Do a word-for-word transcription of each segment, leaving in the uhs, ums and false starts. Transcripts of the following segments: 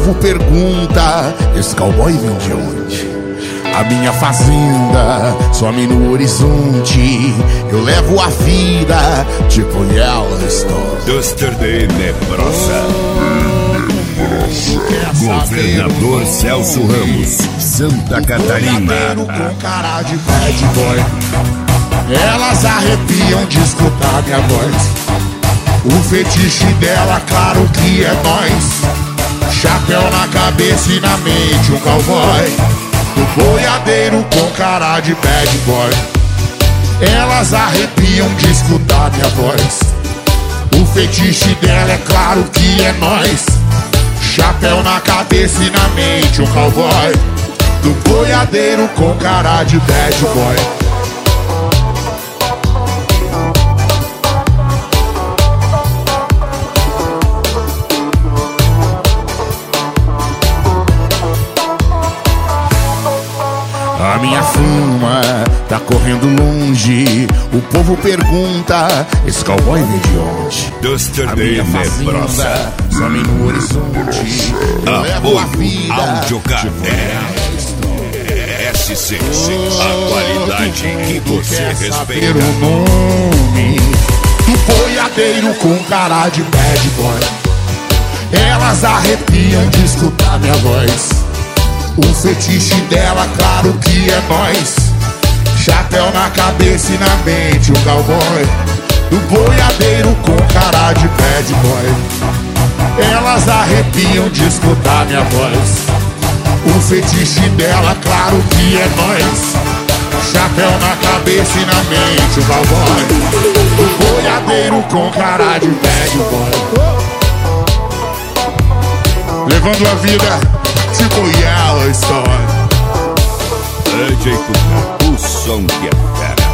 povo pergunta, esse cowboy vem de onde? A minha fazenda some no horizonte. Eu levo a vida tipo Yellowstone. Duster de Nebrosa. Governador Celso Ramos, Santa Catarina. Com cara de bad boy. Elas arrepiam de escutar minha voz. O fetiche dela, claro que é nós. Chapéu na cabeça e na mente um cowboy. O boiadeiro com cara de bad boy. Elas arrepiam de escutar minha voz. O fetiche dela, é claro que é nós. Chapéu na cabeça e na mente um cowboy. Do boiadeiro com cara de bad boy. A minha fama tá correndo longe. O povo pergunta, esse cowboy vem de onde? Duster a de minha Nebrosa. fazenda some no horizonte. Eu levo a vida Audiocaderno S C C, a qualidade que você respeita. O nome do boiadeiro com cara de bad boy. Elas arrepiam de escutar minha voz. O fetiche dela, claro que é nós. Chapéu na cabeça e na mente o cowboy. Do boiadeiro com cara de bad boy. Elas arrepiam de escutar minha voz. O fetiche dela, claro que é nós. Chapéu na cabeça e na mente o cowboy. Do boiadeiro com cara de bad boy. Levando a vida tipo Yellowstone. D J Cuca, o som que é fera.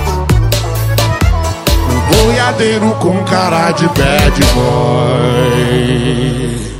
O boiadeiro com cara de bad boy.